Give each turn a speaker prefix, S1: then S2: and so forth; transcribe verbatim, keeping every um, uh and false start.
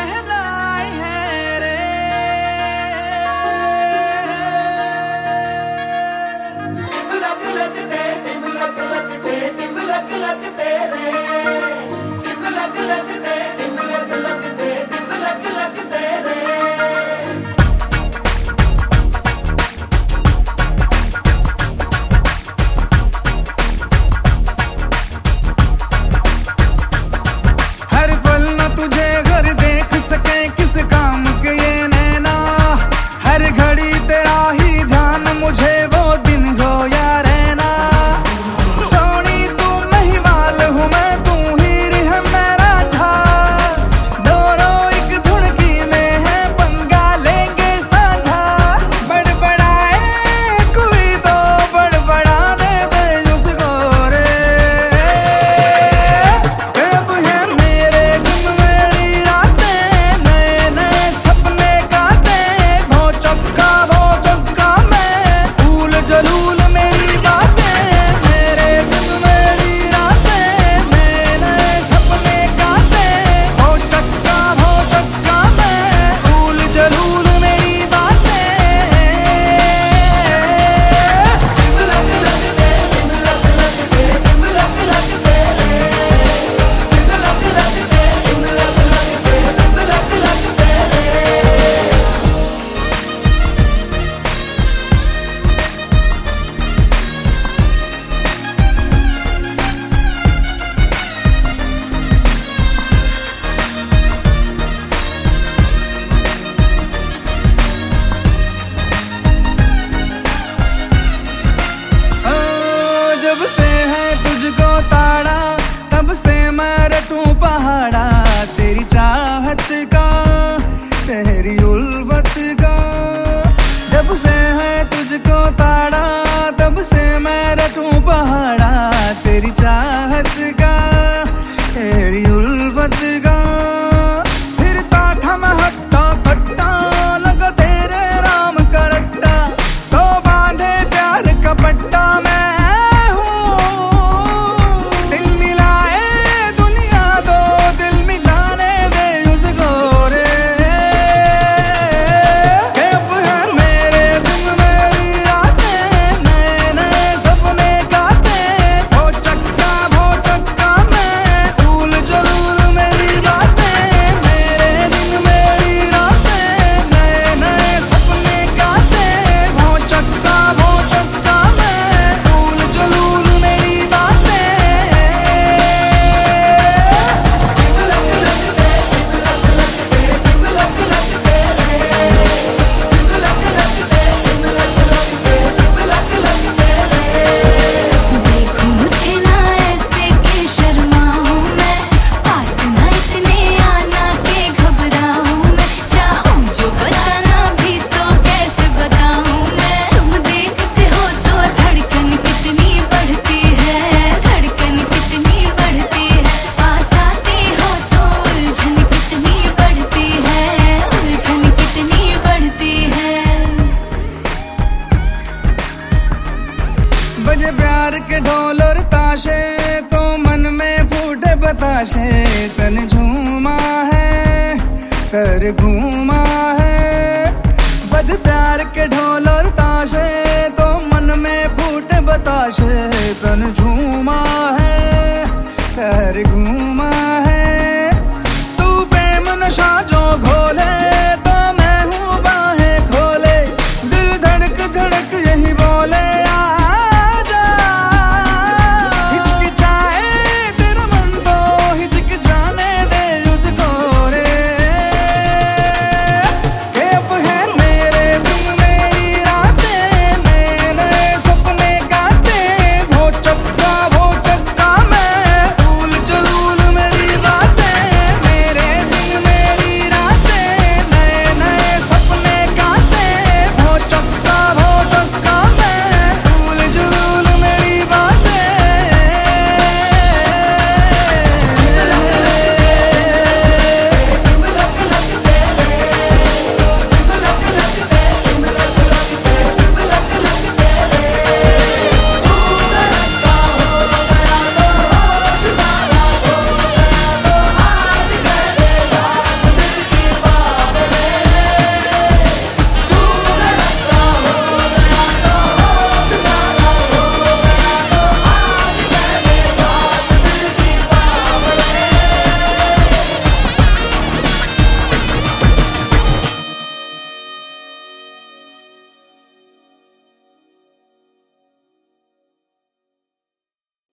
S1: शहनाई है रे। टिम लग लग दे, टिम लग लग दे, टिम लग लग दे रे। टिम लग लग दे, टिम लग लग दे, टिम लग लग दे रे। सके किस काम के ये नैना, हर घड़ी तेरा ही ध्यान मुझे वो दिन हो या रहना। सोनी तू महिवाल हूँ मैं, तू हीर है मेरा झा, दोनों एक धुनकी में है पंगा लेंगे साझा। बड़बड़ाए कोई तो बड़बड़ाने दे उसको रे। कब है मेरे गुम मेरी रातें, जलूल मेरी बातें, मेरे दिन मेरी रातें, मैंने सपने गाते। हो चक्का हो चक्का मैं, फूल जलूल मेरी बातें। टिम लग लग दे, टिम लग लग दे, टिम लग लग दे रे। टिम लग लग दे, टिम लग लग दे, टिम लग लग दे रे। जब से है तुझको ताड़ा, तब से मैं रटूं पहाड़ा। तेरी चाहत का, तेरी उल्फत का। जब से है तुझको ताड़ा, तब से मैं रटूं पहाड़ा। तेरी चाहत का, तेरी उल्फत का। फिरता था मैं हट्टा कट्टा, लगा तेरे राम का रट्टा। तो बांधे प्यार का पट्टा मैं बजे प्यार के ढोल और ताशे, तो मन में फूटे बताशे। तन झूमा है, सर घूमा है। बजे प्यार के ढोल और ताशे, तो मन में फूटे बताशे। तन झूमा है, सर घूमा